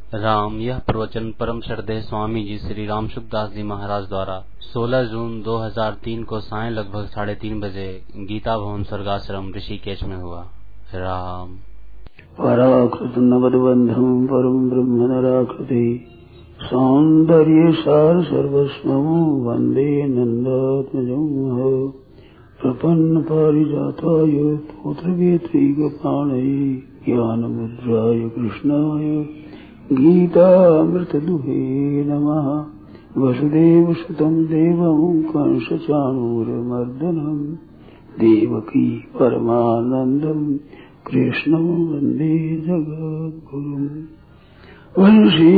राम। यह प्रवचन परम श्रद्धेय स्वामी जी श्री राम सुखदास जी महाराज द्वारा 16 जून 2003 को सायं लगभग 3:30 बजे गीता भवन स्वर्गाश्रम ऋषिकेश में हुआ। राम। पराकृत नवद्बंधम परम ब्रह्म नराकृति सौंदर्य सार सर्वस्वं वंदे नंदात्मजं प्रपन्न पारिजाताय पुत्रवेत्रैकपाणये ज्ञानमुद्राय कृष्णाय गीतामृतदुहे नमः। वसुदेवसुतं देवं कंसचाणूरमर्दनं देवकी परमानन्दं कृष्णं वन्दे जगद्गुरुम्। वंशी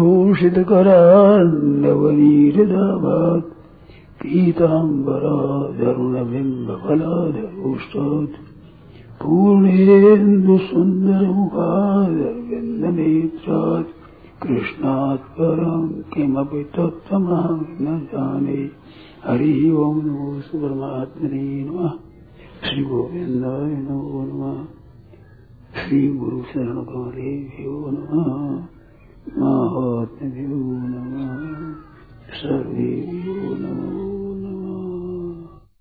विभूषितकरान्नवनीरदाभात् पीताम्बराधरुणबिम्बफलाधरोष्टात् पूर्णेन्दुसुन्दरमुखादरविन्दनेत्रात् कृष्णात् परं किमपि तत्त्वमहं न जाने। हरि ओं नमो परमात्मने नमः। श्री गोविन्दाय नमो नमः। श्री गुरु शरण कमलेभ्यो नमः। महात्म्यो नमः। सर्वेभ्यो नमो नमः।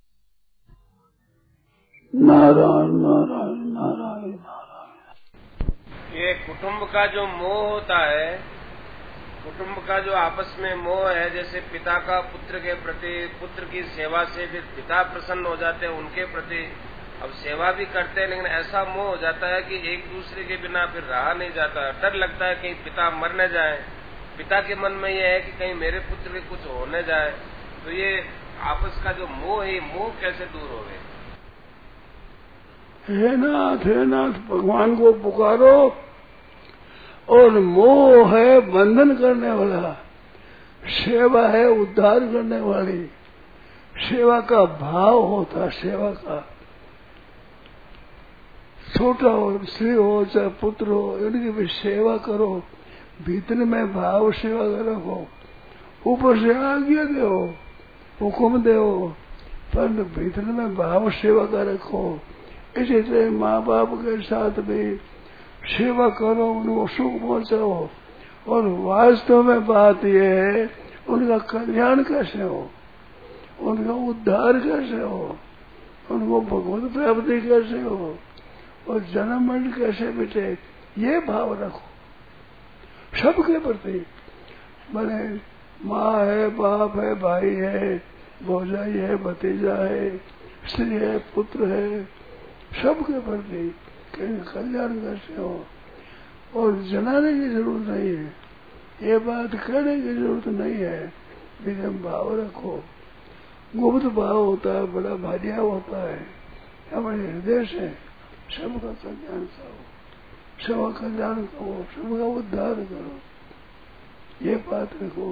नारायण नारायण नारायण नारायण। ये कुटुंब का जो मोह होता है, कुटुंब का जो आपस में मोह है, जैसे पिता का पुत्र के प्रति, पुत्र की सेवा से फिर पिता प्रसन्न हो जाते हैं उनके प्रति, अब सेवा भी करते हैं, लेकिन ऐसा मोह हो जाता है कि एक दूसरे के बिना फिर रहा नहीं जाता। डर लगता है कहीं पिता मर न जाए। पिता के मन में यह है कि कहीं मेरे पुत्र के कुछ हो न जाए। तो ये आपस का जो मोह है, मोह कैसे दूर हो गए? हे नाथ भगवान को पुकारो। और मोह है बंधन करने वाला, सेवा है उद्धार करने वाली। सेवा का भाव होता, सेवा का छोटा हो, स्त्री हो चाहे पुत्र हो, इनकी भी सेवा करो। भीतर में भाव सेवा का रखो। ऊपर से आज्ञा दो, हुक्म दो, पर भीतर में भाव सेवा का रखो। इसी तरह माँ बाप के साथ भी सेवा करो, उनको सुख पहुंचाओ। और वास्तव में बात यह है, उनका कल्याण कैसे हो, उनका उद्धार कैसे हो, उनको भगवत प्राप्ति कैसे हो, और जन्म मरण कैसे मिटे, ये भाव रखो सबके प्रति। भले माँ है, बाप है, भाई है, भौजाई है, भतीजा है, स्त्री है, पुत्र है, सबके प्रति कल्याण कैसे हो। और जनाने की जरूरत नहीं है, ये बात कहने की जरूरत नहीं है। विनम्र भाव रखो। गुप्त भाव होता है, बड़ा भारिया होता है। हमारे हृदय से सबका कल्याण करो, सबका कल्याण करो, सबका उद्धार करो, ये बात रखो।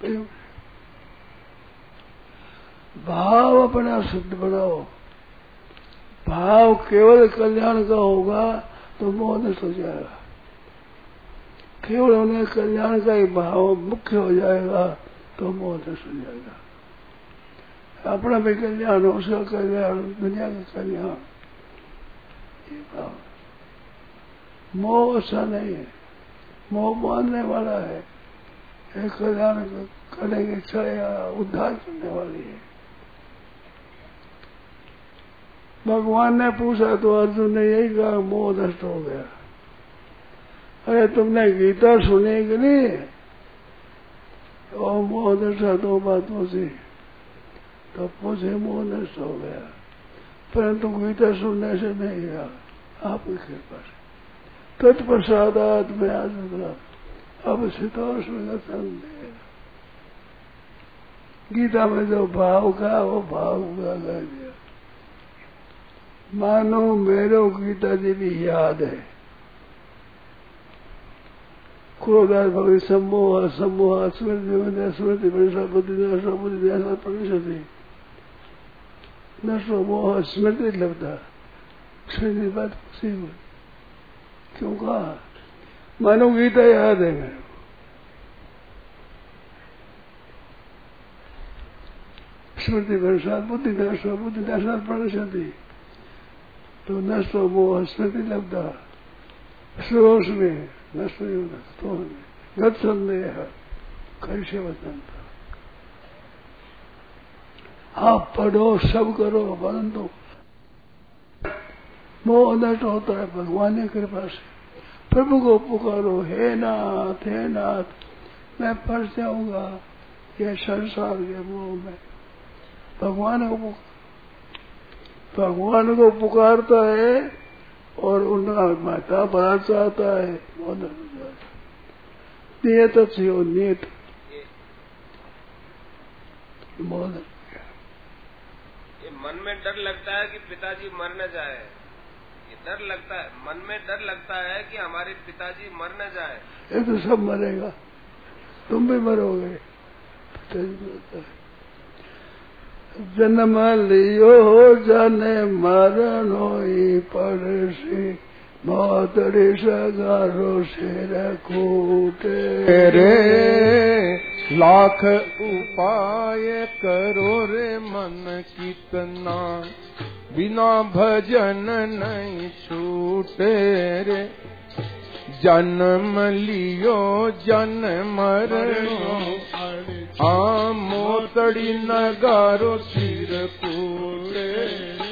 भाव अपना शुद्ध बनाओ। भाव केवल कल्याण का होगा तो मोह नष्ट हो जाएगा। केवल उन्हें कल्याण का ही भाव मुख्य हो जाएगा तो मोह नष्ट हो जाएगा। अपना भी कल्याण, उसका कल्याण, दुनिया का कल्याण, ये भाव। मोह अच्छा नहीं है, मोह मानने वाला है। एक कल्याण करने की इच्छा या उद्धार करने वाली है। भगवान ने पूछा तो अर्जुन ने यही कहा, मोह नष्ट हो गया। अरे तुमने गीता सुनी कि नहीं? और मोह नष्ट दो बातों से तो पूछे, मोह नष्ट हो गया, परंतु गीता सुनने से नहीं गया, आपकी कृपा से। तत्पश्चात में आज अब शीतोष में गीता में जो भाव का वो भाव पूरा कर दिया। मानो मेरो गीता जी भी याद है। क्रोधात भवति सम्मोह सम्मोह स्मृति स्मृति बुद्धि परिषति नष्टो मोह स्मृति लब्धा। स्मृति बात खुशी हुई। क्यों कहा? मानो गीता याद है मेरे। स्मृति परिषद बुद्धि नष्ट परिषति तो नष्टो मोह स्मृति लब्धा। श्रोष में नष्ट गत संदेह कैसे वदंत। आप पढ़ो सब करो परंतु मोह नष्ट होता है भगवान की कृपा से। प्रभु को पुकारो, हे नाथ मैं फंस जाऊंगा ये संसार के मोह में। भगवान को पुकारता है और उनका माता बड़ा चाहता है। नियत हो नियत ये मन में डर लगता है कि पिताजी मर न जाए। ये डर लगता है, मन में डर लगता है कि हमारे पिताजी मर न जाए। ये तो सब मरेगा, तुम भी मरोगे। पिताजी जन्म लियो जाने मरण होई पड़सी, मोतड़ी सगारो सिर कूटे रे। लाख उपाय करो रे मन कितना, बिना भजन नहीं छूटे रे। जन्म लियो जन मरणो, मोतड़ी नगारो सिर कूटे।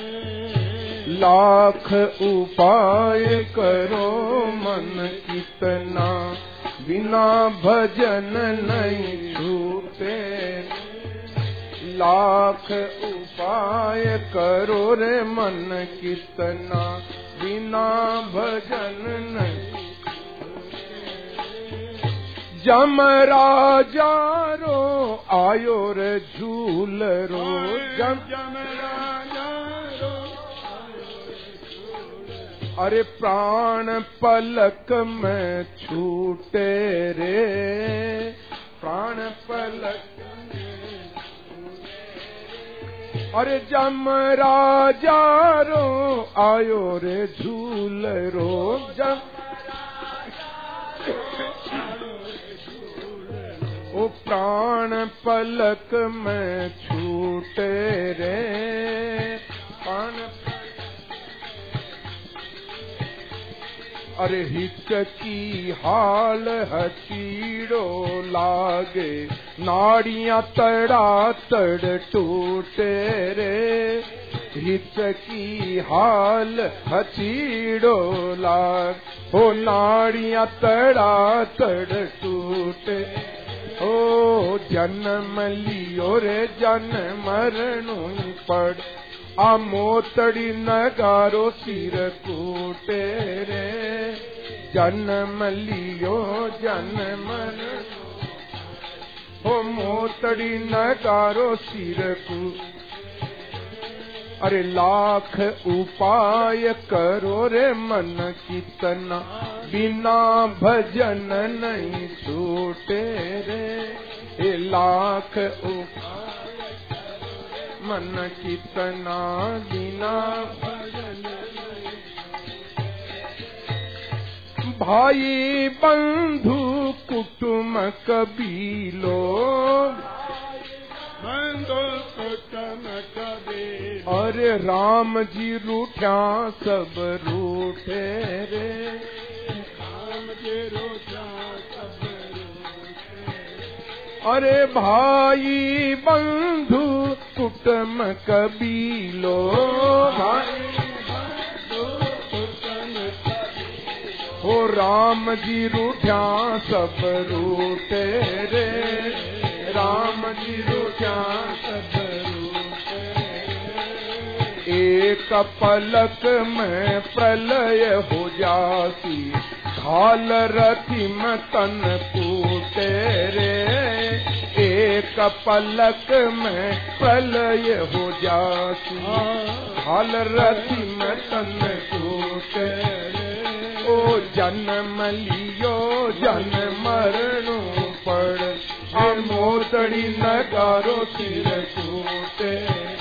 लाख उपाय करो मन कितना, बिना भजन नहीं छूटे। लाख उपाय करो रे मन कितना, बिना भजन नहीं। जम राजा रो आयो रे झूल रो, जम राजा रो। अरे प्राण पलक में छूटे रे, प्राण पलक में छूटे। अरे जम राजा रो आयो रे झूल रो, जम ओ प्राण पलक में छूटे रे। प्राण अरे हित की हाल हचीड़ो लागे, नाड़ियां तड़ा तड़ टूटे रे। हित की हाल हचीड़ो लाग, हो नाड़ियां तड़ा तड़ टूटे। ओ जन्म लियो रे जन मरणु पड़, आ मोतड़ी नगारो सिर कूटे रे। जन्म लियो जन मरण, हो मोतड़ी नगारो सिर कूटे। अरे लाख उपाय करो रे मन कितना, बिना भजन नहीं छूटे रे। ए लाख उपाय मन कितना, बिना भजन नहीं। भाई बंधु कुटुम कबीलो, अरे राम जी रूठा सब रूठे रे। राम जी रूठा सब रूठे। अरे भाई बंधु कुटुम कबीलो, भाई बंधु कुटुम कबीलो। हो राम जी रूठा सब रूठे रे। राम जी रूठा सब रूठे। एक पलक में प्रलय हो जाती, घाल रथी में तन कूटे रे। एक पलक में प्रलय हो जाती, घाल रथी में तन कूटे रे। ओ जन्म लियो जन मरणु पड़, मोतड़ी नगारो सिर कूटे।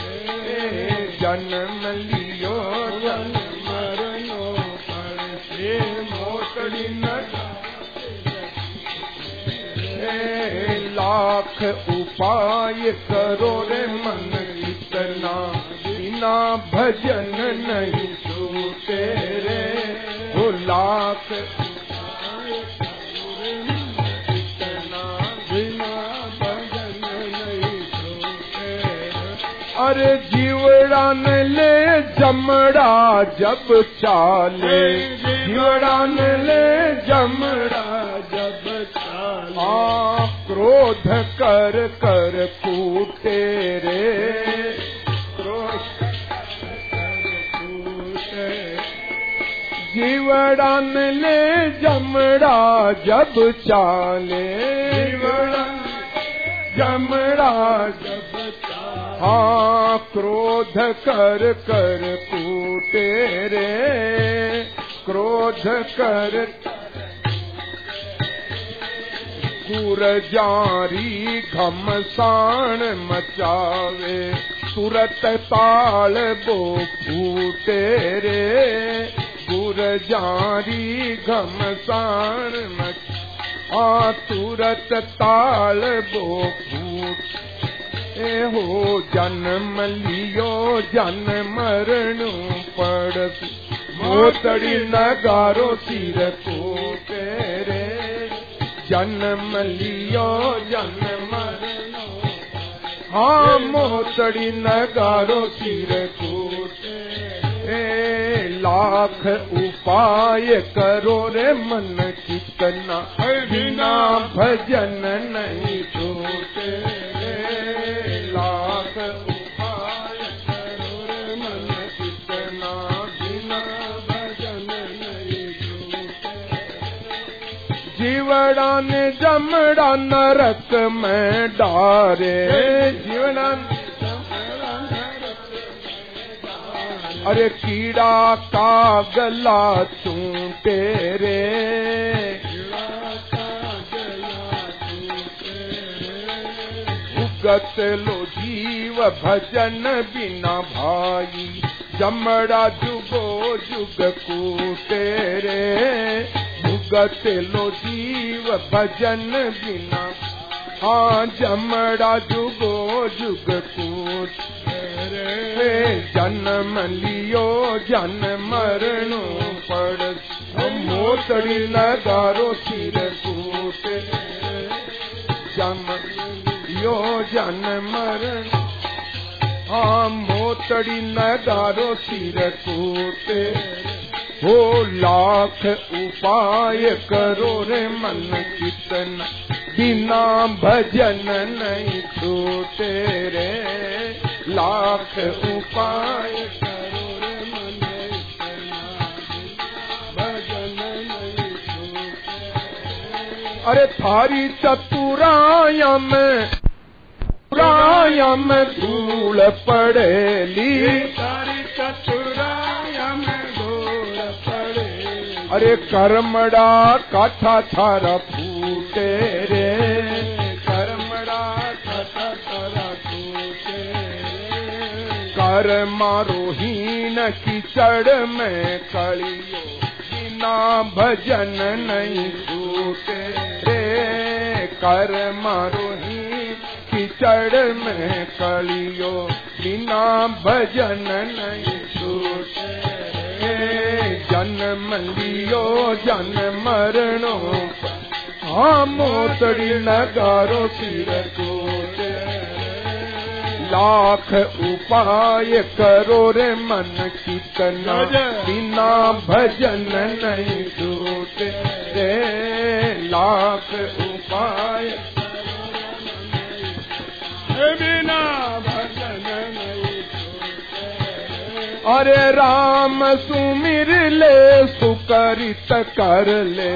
जन्म लियो जन मरणो पड़, मोतड़ी नगारो। लाख उपाय करो रे मन कितना, बिना भजन नहीं छूटे रे। हो लाख और जीवड़ान ले जमड़ा जब चाले, जीवड़ान ले जमड़ा जब चाले, क्रोध कर कर कूटे रे, क्रोध कर कूटे, जीवड़ान ले जमड़ा जब चाले, जीवड़ान जमड़ा जब चाले, क्रोध कर कर कूटे रे, क्रोध कर गुरजारी घमसान मचावे, तुरत ताल बो फूटे रे, गुरजारी घमसान मचावे, तुरत ताल बो फूट हो, जन्म लियो जन मरणु पड़त, मोतड़ी नगारो सिर कोटे रे, जन्म लियो जन मरणु, मोतड़ी नगारो सिर कोटे, लाख उपाय करो रे मन कितना, बिना भजन नहीं छूटे, लाख उपाय करो रे मन कितना, बिना भजन नहीं छूटे, जीवड़ा ने जमड़ा नरक में डारे, जीवड़ा अरे कीड़ा का गला चूंटे रे, उगत लो जीव भजन बिना भाई, जमड़ा जुगो जुग कूटे रे, उगत लो जीव भजन बिना, जमड़ा जुगो जुग कूटे रे, जन्म लियो जन मरणो पड़, मोतड़ी नगारो सिर कूटे, जन्म लियो जन मरण, मोतड़ी नगारो सिर कूटे, हो लाख उपाय करो रे मन कितना, बिना भजन नहीं छूटे रे, लाख उपाय करो रे मन कितना, भजन नहीं छूटे, अरे थारी चतुराया में धूल पड़ेली, थारी चतुराया में धूल पड़े, अरे कर्मड़ा काठा थारा फूटे रे, कर्मड़ा काठा थारा फूटे, कर मारो हीन कीचड़ में कलियो, बिना भजन नहीं छूटे रे, कर मारो हीन कीचड़ में कलियो, बिना भजन नहीं छूटे, जन्म लियो जन मरणो, मोतड़ी नगारो सिर कोटे, लाख उपाय करो रे मन कितना, बिना भजन नहीं छूटे रे, लाख उपाय बिना भजन नहीं छूटे, अरे राम सुमिर ले सुकरित कर ले,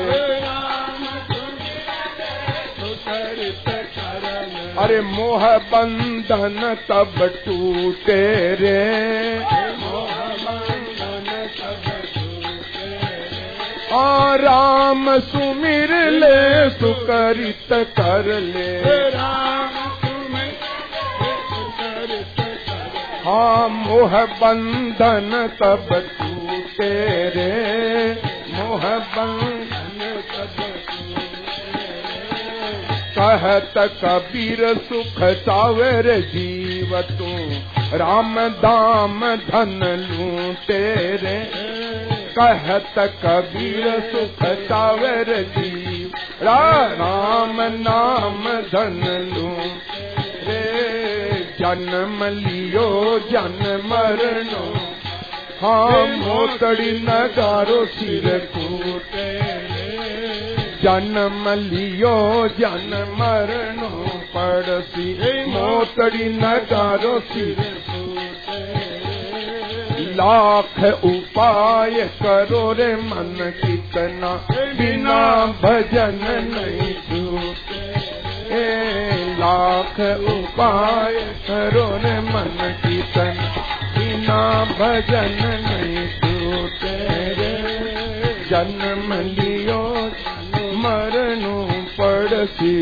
अरे मोह बंधन तब टूटे रे, मोह बंधन तब टूटे, राम सुमिर ले सुकरित कर ले, मोह बंधन तब टूटे रे, मोह बंधन तब कहत कबीर सुख सावर जीव तू, राम दाम धन लूटे रे, कहत कबीर सुख सावर जीव, राम नाम धन लूटे रे, जन्म लियो जन्म मरणो हाँ मोतड़ी नगारो सिर कूटे जन्म लियो जन्म मरणो पड़सी मोतड़ी नगारो सिर लाख उपाय करो रे मन कितना बिना भजन नहीं छूटे लाख उपाय करो रे मन कितना बिना भजन नहीं छूटे जन्म लियो मरणो पड़सी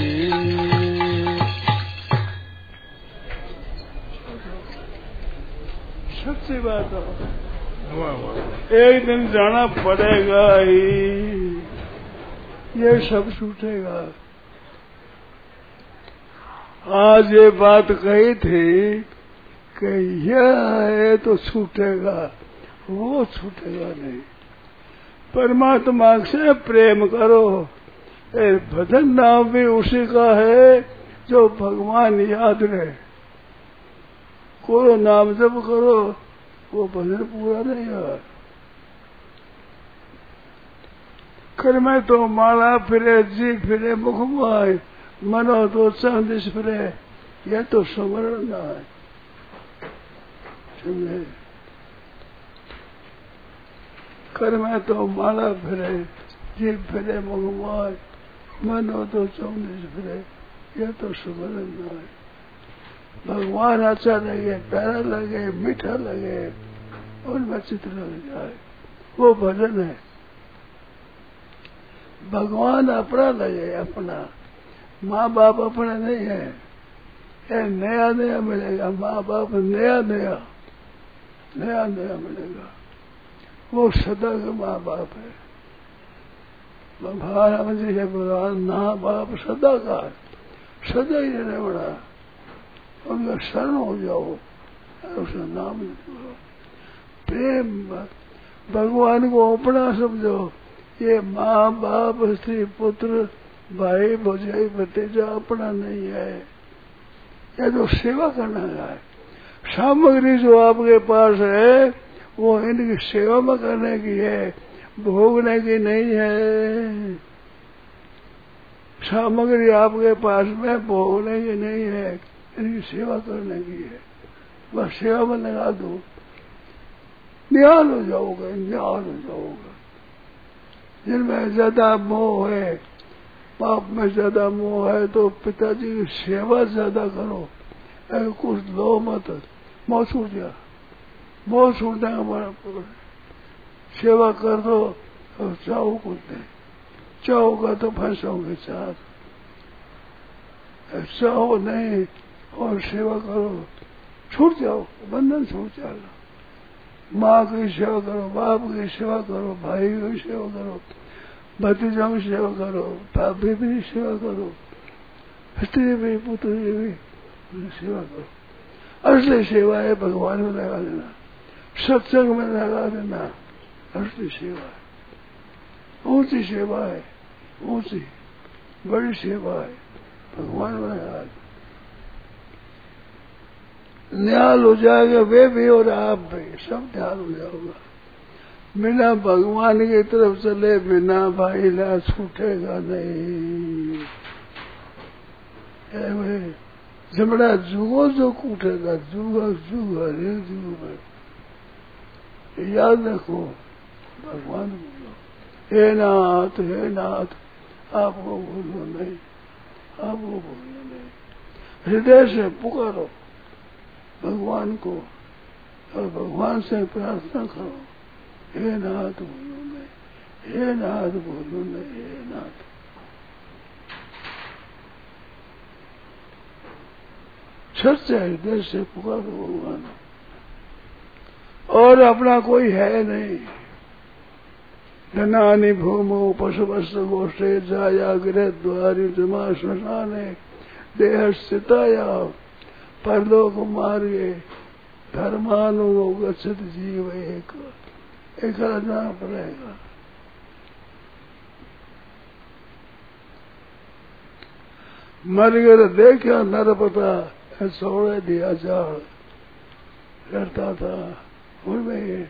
सच्ची बात हो एक दिन जाना पड़ेगा ही ये सब छूटेगा। आज ये बात कही थी कि यह है तो छूटेगा वो छूटेगा नहीं। परमात्मा से प्रेम करो। भजन नाम भी उसी का है जो भगवान याद रहे। कोई नाम जप करो वो भजन पूरा नहीं है। कर में तो माला फिरे जी फिरे मुख माय मनो तो चांदिस फिरे यह तो स्मरण ना है। समझे कर में तो माला फिरे जी फिरे मुख माय मनो तो चांदिस फिरे यह तो स्मरण ना है। भगवान अच्छा लगे प्यारा लगे मीठा लगे उनमें चित्त लग जाए वो भजन है। भगवान अपना लगे अपना माँ बाप अपने नहीं है। ये नया नया मिलेगा माँ बाप नया नया मिलेगा वो सदा का माँ बाप है। भगवान जी है भगवान माँ बाप सदा का सदा ही रहने वाला उनका शरण हो जाओ उसका नाम लो। प्रेम भगवान को अपना समझो। ये माँ बाप स्त्री पुत्र भाई भौजाई भतीजा अपना नहीं है। यह तो सेवा करना है। सामग्री जो आपके पास है वो इनकी सेवा में करने की है भोगने की नहीं है। सामग्री आपके पास में भोगने की नहीं है इनकी सेवा करने की है। बस सेवा में लगा दो निहाल हो जाओगे निहाल हो जाओगे। जिनमें ज्यादा मोह है बाप में ज्यादा मोह है तो पिताजी की सेवा ज्यादा करो। अगर कुछ लो मत मोह छूट जा मोह छूटने का सेवा कर दो और चाहो कुछ नहीं चाहोगा तो फंसोगे साथ चाहो नहीं और सेवा करो छूट जाओ बंधन छूट जाएगा। माँ की सेवा करो बाप की सेवा करो भाई की सेवा करो भतीजों की सेवा करो भाभी भी सेवा करो स्त्री भी पुत्र भी सेवा करो। असली सेवा है भगवान में लगा देना सत्संग में लगा देना असली सेवा है। ऊंची सेवा है ऊंची बड़ी सेवा है भगवान में लगा देना। न्याल हो जाएगा वे भी और आप भी सब ध्यान हो जाओगा। बिना भगवान की तरफ चले बिना भाई ला छूटेगा नहीं। जमड़ा जुगो जो कूटेगा जुगा जुग हरे जुग में याद रखो भगवान बोलो हे नाथ आपको भूलो नहीं आपको भूलो नहीं। हृदय से पुकारो भगवान को और भगवान से प्रार्थना करो हे नाथ बोलो नहीं हे नाथ बोलो नहीं हे नाथ। सच्चे हृदय से पुकारो भगवान और अपना कोई है नहीं। धनानि भूमो पशुवस्तु गोष्ठे जाया गृह द्वारि जमा श्मशाने देह स्थिताया परलोक मार्गे धर्मानु गच्छति जीव एक जाना पड़ेगा। मर गए देखा नर पता सोड़े दिया जाल करता था, उनमें ये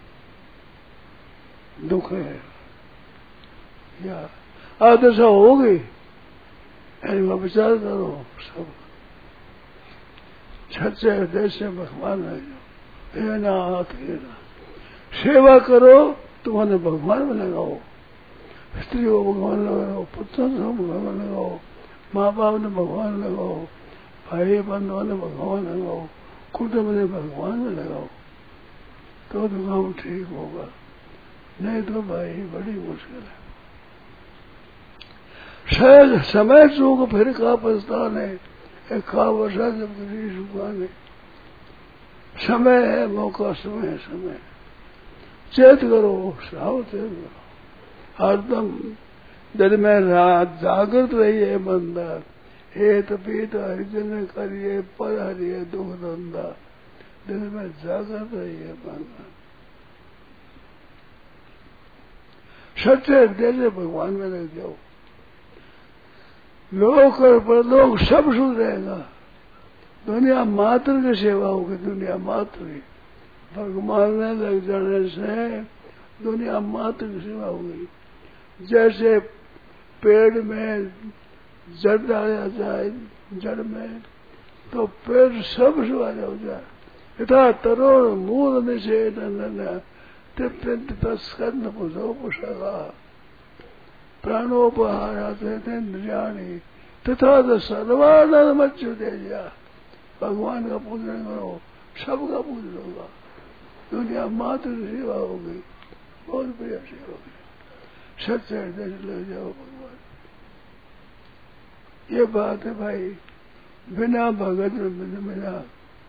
दुख है। या आदशा हो गई, इनका विचार करो। सब सच्चे हृदय से भगवान है जो, ये ना हाथ लेना। सेवा करो तो उन्हें भगवान में लगाओ, स्त्री को भगवान लगाओ, पुत्रों को भगवान लगाओ, माँ बाप ने भगवान लगाओ, भाई बंधुओं ने भगवान लगाओ, कुटुंब ने भगवान में लगाओ, तो काम ठीक होगा। नहीं तो भाई बड़ी मुश्किल है। शायद समय चूक फिर का पछतान है, एक का वर्षा जब गिरी सुखाने। समय है, मौका समय है, समय चेत करो, साव चेत करो। हरदम दिन में रात जागृत रहिए बंदा, हेत पीत हरिजन करिए, पर हरिये दुख धंधा। दिन में जागृत रहिए बंदा, सच्चे हृदय से भगवान में लग जाओ। लोक और परलोक सब सुधरेगा। दुनिया मात्र की सेवा होगी, दुनिया मात्र की। भगवान में लग जाने से दुनिया मात्र की सेवा होगी। जैसे पेड़ में जड़ डाला जाए जड़ में, तो पेड़ सब सेवा हो जाए। यथा तरोड़ मूल निषेध स्कंद पुजो पुषका प्राणोपहारा इंद्रियाणी तथा तो सर्वानंद मच्यु दे दिया। भगवान का पूजन करो, सबका पूजन होगा। दुनिया मात्र सेवा होगी, बहुत बढ़िया सेवा होगी। सच्चे हृदय से ले जाओ भगवान। ये बात है भाई, बिना भगत में बिना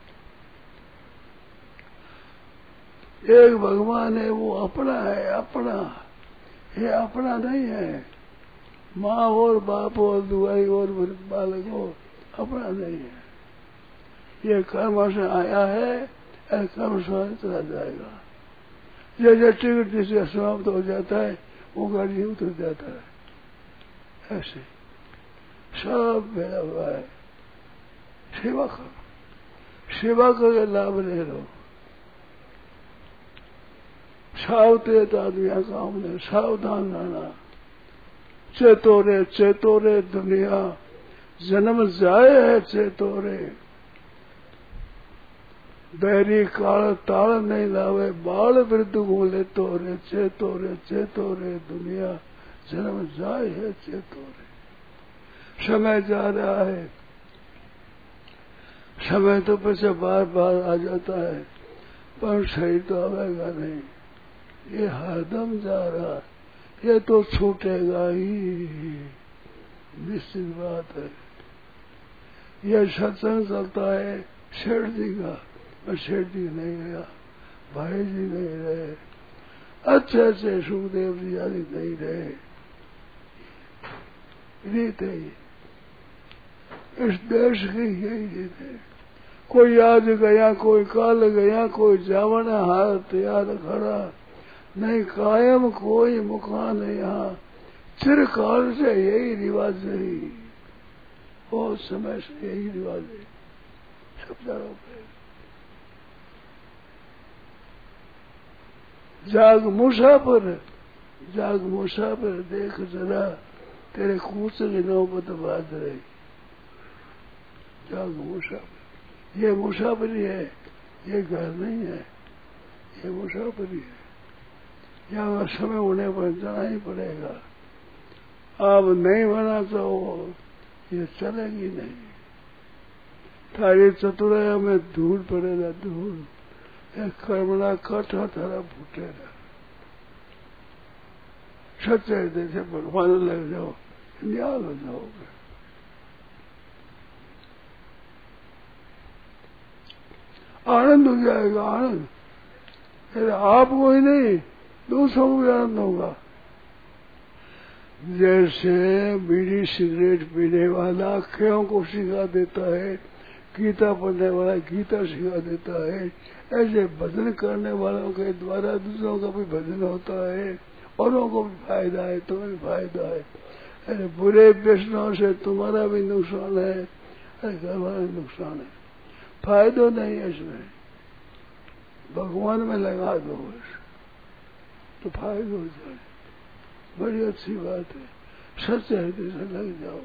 एक भगवान है, वो अपना है, अपना। ये अपना नहीं है। माँ और बाप और दुआई और बालक हो, अपना नहीं है। ये कर्म से आया है, कर्म से चला जाएगा। जैसे टिकट जिसका समाप्त हो जाता है, वो गाड़ी उतर जाता है। ऐसे सब मेरा हुआ है। सेवा करो, सेवा करके लाभ ले लो। सावधान आदमी काम ने सावधान रहना। चेतोरे चेतोरे दुनिया, जन्म जाए है चेतोरे। बैरी काल ताल नहीं लावे, बाल वृद्ध घूले तोरे। चेतोरे चेतोरे दुनिया, जन्म जाए है चेतोरे। समय जा रहा है, समय तो पीछे बार बार आ जाता है, पर सही तो आवेगा नहीं। ये हरदम जा रहा, ये तो छूटेगा ही, निश्चित बात है। ये सत्संग चलता है शेठ जी का, मैं शेठ जी नहीं गया, भाई जी नहीं रहे, अच्छे अच्छे सुखदेव जी आदि नहीं रहे। रीत है इस देश की, यही रीत है। कोई आज गया, कोई काल गया, कोई जावना हाथ तैयार खड़ा, नहीं कायम कोई मुकान यहाँ। चिरकाल से यही रिवाज रही, बहुत समय से यही रिवाज है सब जगहों पे। जाग मुसाफिर, जाग मुसाफिर, देख जरा तेरे कूच की नौबत बाज रही। जाग मुसाफिर, ये मुसाफिरी है, ये घर नहीं है, ये मुसाफिरी है। यहाँ समय होने पर जाना ही पड़ेगा। अब नहीं बना तो ये चलेगी नहीं। थारी चतुराई में धूल पड़ेगा, धूल। एक कर्मणा कठा थारा फूटेगा। सच्चे हृदय से भगवान लग जाओ, न्याल हो जाओगे। आनंद हो जाएगा, आनंद। आपको ही नहीं, दूसरों को भी आनंद होगा। जैसे बीड़ी सिगरेट पीने वाला क्यों को सिखा देता है, गीता पढ़ने वाला गीता सिखा देता है, ऐसे भजन करने वालों के द्वारा दूसरों का भी भजन होता है, औरों को भी फायदा है, तुम्हें भी फायदा है। अरे बुरे व्यसनों से तुम्हारा भी नुकसान है, घर वाले नुकसान है, फायदा नहीं है इसमें। भगवान में लगा दो बस तो फायदा हो जाए, बड़ी अच्छी बात है। सच्चे हृदय से लग जाओ।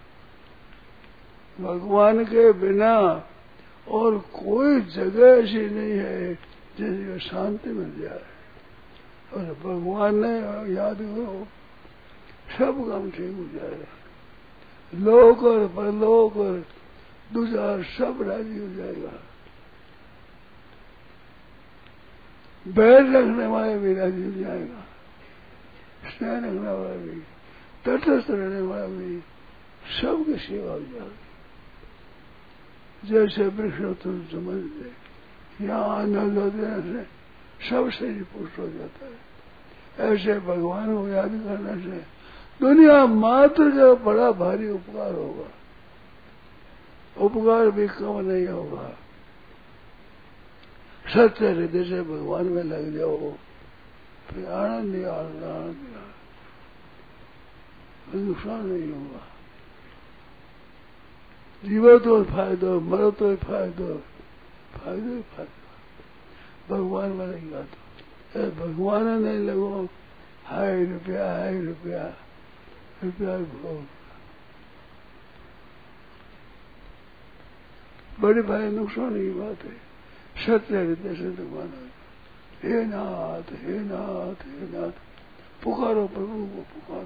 भगवान के बिना और कोई जगह ऐसी नहीं है जिसमें शांति मिल जाए। और भगवान ने याद करो सब काम ठीक हो जाएगा। लोक और परलोक और दूसरा सब राजी हो जाएगा। बैर रखने वाले भी राजी हो जाएगा, स्नेह रखने वाला भी, तटस्थ रहने वाला भी, सबकी सेवा हो जाएगी। जैसे वृक्ष तुम समझ ले, यहाँ आनंद देने से सब शरीर पुष्ट हो जाता है। ऐसे भगवान को याद करने से दुनिया मात्र का बड़ा भारी उपकार होगा, उपकार भी कम नहीं होगा। सच्चे हृदय से भगवान में लग जाओ, फिर आनंद ही आनंद, आनंद ही आनंद, नुकसान नहीं होगा। जीवो तो फायदो, मरो तो फायदो, फायदो ही फायदो। भगवान में नहीं आता, भगवान नहीं लगो हाय रुपया, हाय रुपया, रुपया भोग, बड़ी भाई नुकसान की बात है। सत्य हृदय से भगवान, हे नाथ, हे नाथ, हे नाथ, पुकारो प्रभु को पुकारो।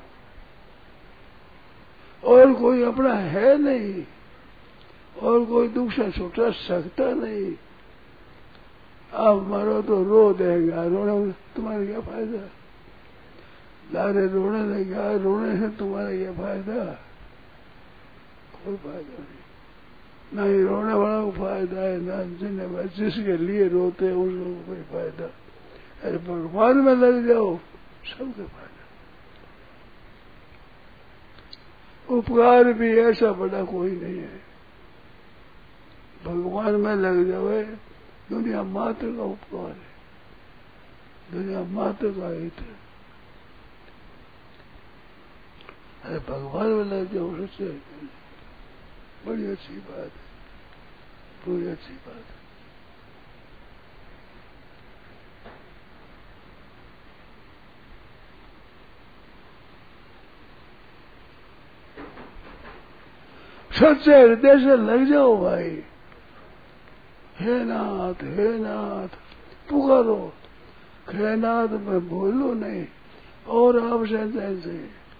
और कोई अपना है नहीं, और कोई दुख से छुटा सकता नहीं। आप मरो तो रो देगा, रोने में तुम्हारा क्या फायदा? लारे रोने लगा, रोने से तुम्हारा क्या फायदा? कोई फायदा नहीं। ना ही रोने वाला को फायदा है, ना जिसके लिए रोते हैं उसको कोई फायदा। अरे भगवान में लग जाओ, सबके फायदा। उपकार भी ऐसा बड़ा कोई नहीं है। भगवान में लग जाओ, दुनिया मात्र का उपकार है, दुनिया मात्र का हित है। अरे भगवान में लग जाओ, सच्चे बड़ी अच्छी बात है, पूरी अच्छी बात है। सच्चे हृदय से लग जाओ भाई। हे नाथ, हे नाथ, पुकारो। हे नाथ मैं बोलू नहीं, और आप से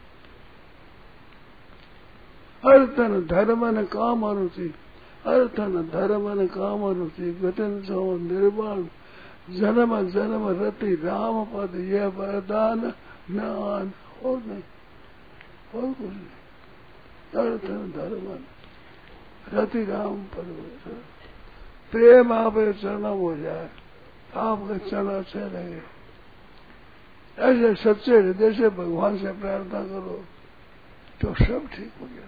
अर्थन धर्मन काम रुचि, अर्थन धर्मन काम रुचि, गतन सो निर्वाण, जन्म जन्म रति राम पद, यह वरदान न आन। और नहीं, और कुछ नहीं। अर्थन धर्मन रति राम पद, प्रेम आप चरण हो जाए, आपके चरण अच्छे लगे। ऐसे सच्चे हृदय से भगवान से प्रार्थना करो तो सब ठीक हो गया।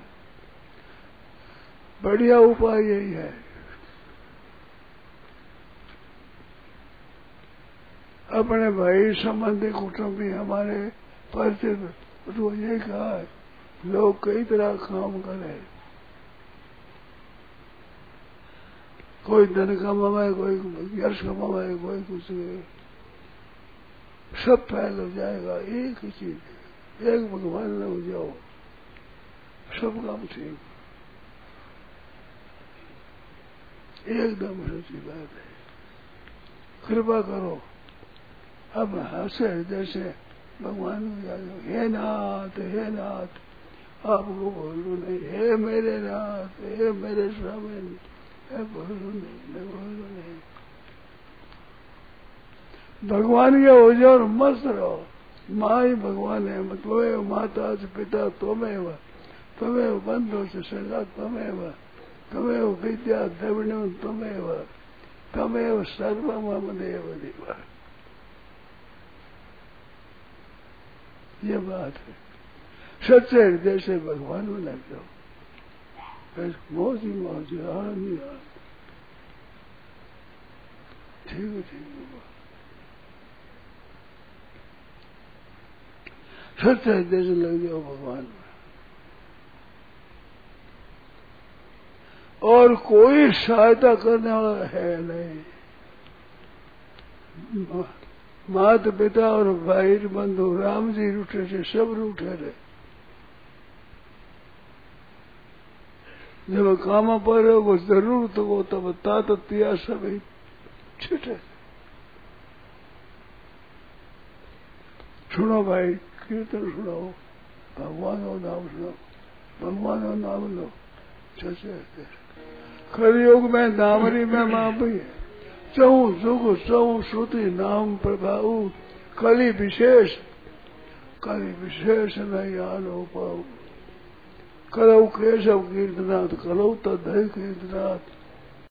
बढ़िया उपाय यही है। अपने भाई संबंधी कुटुंबी हमारे परिचित तो ये कहा है, लोग कई तरह काम करे, कोई धन कमाए, कोई यश कमाए, कोई कुछ, सब फैल हो जाएगा। एक ही चीज, एक भगवान में हो जाओ, सब काम ठीक, एकदम सच्ची बात है। कृपा करो, अब हंसे हृदय से भगवान को याद करो। हे नाथ, हे नाथ, आपको बोलू नहीं, हे मेरे नाथ, हे मेरे स्वामी, मैं बोलू नहीं, मैं बोलू नहीं। भगवान के हो जाओ और मस्त रहो। माँ ही भगवान है, त्वमेव माता च पिता त्वमेव, त्वमेव बंधु च सखा त्वमेव, त्वमेव विद्या द्रविणं त्वमेव, त्वमेव सर्वं मम देव देव। ये बात है। सच्चे हृदय से भगवान में लग जाओ, मौज ही मौज, आनंद ही आनंद। ठीक है, ठीक है। सच्चे हृदय से लग जाओ भगवान में। और कोई सहायता करने वाला है नहीं। माता पिता और भाई बंधु राम जी रूठे थे, सब रूठे रहे। जब काम पर वो जरूरत हो तब तातिया सभी छिटे। सुनो भाई, कीर्तन सुनो, भगवान का नाम सुनो, भगवान का नाम लो। कलयुग में नामरी में माँ भी चहु सुख चहु श्रुति नाम प्रभाऊ, कली विशेष नहीं आलो पाऊ। करो केशव कीर्तनाथ, करो तदय कीर्तनाथ,